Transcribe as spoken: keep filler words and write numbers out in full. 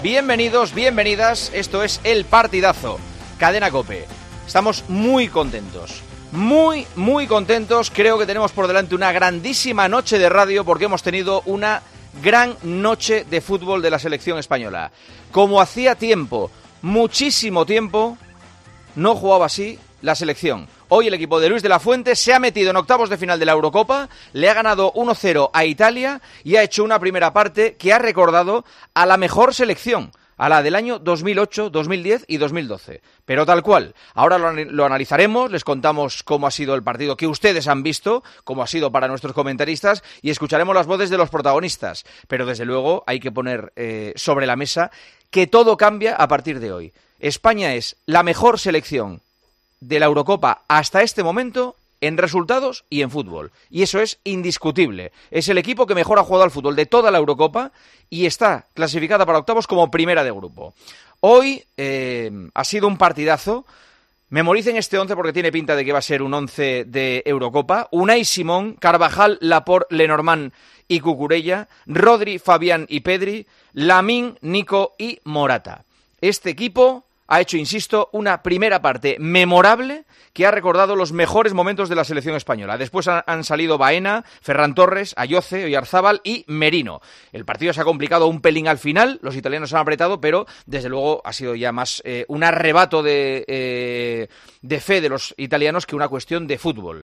Bienvenidos, bienvenidas, esto es El Partidazo, Cadena COPE. Estamos muy contentos, muy, muy contentos. Creo que tenemos por delante una grandísima noche de radio porque hemos tenido una gran noche de fútbol de la selección española. Como hacía tiempo, muchísimo tiempo, no jugaba así la selección. Hoy el equipo de Luis de la Fuente se ha metido en octavos de final de la Eurocopa, le ha ganado uno cero a Italia y ha hecho una primera parte que ha recordado a la mejor selección, a la del año dos mil ocho, dos mil diez y dos mil doce. Pero tal cual. Ahora lo, lo analizaremos, les contamos cómo ha sido el partido que ustedes han visto, cómo ha sido para nuestros comentaristas y escucharemos las voces de los protagonistas. Pero desde luego hay que poner eh, sobre la mesa que todo cambia a partir de hoy. España es la mejor selección de la Eurocopa hasta este momento en resultados y en fútbol. Y eso es indiscutible. Es el equipo que mejor ha jugado al fútbol de toda la Eurocopa y está clasificada para octavos como primera de grupo. Hoy eh, ha sido un partidazo. Memoricen este once porque tiene pinta de que va a ser un once de Eurocopa. Unai Simón, Carvajal, Laporte, Lenormand y Cucurella, Rodri, Fabián y Pedri, Lamine, Nico y Morata. Este equipo ha hecho, insisto, una primera parte memorable que ha recordado los mejores momentos de la selección española. Después han salido Baena, Ferran Torres, Ayoce, Oyarzábal y Merino. El partido se ha complicado un pelín al final, los italianos han apretado, pero desde luego ha sido ya más eh, un arrebato de, eh, de fe de los italianos que una cuestión de fútbol.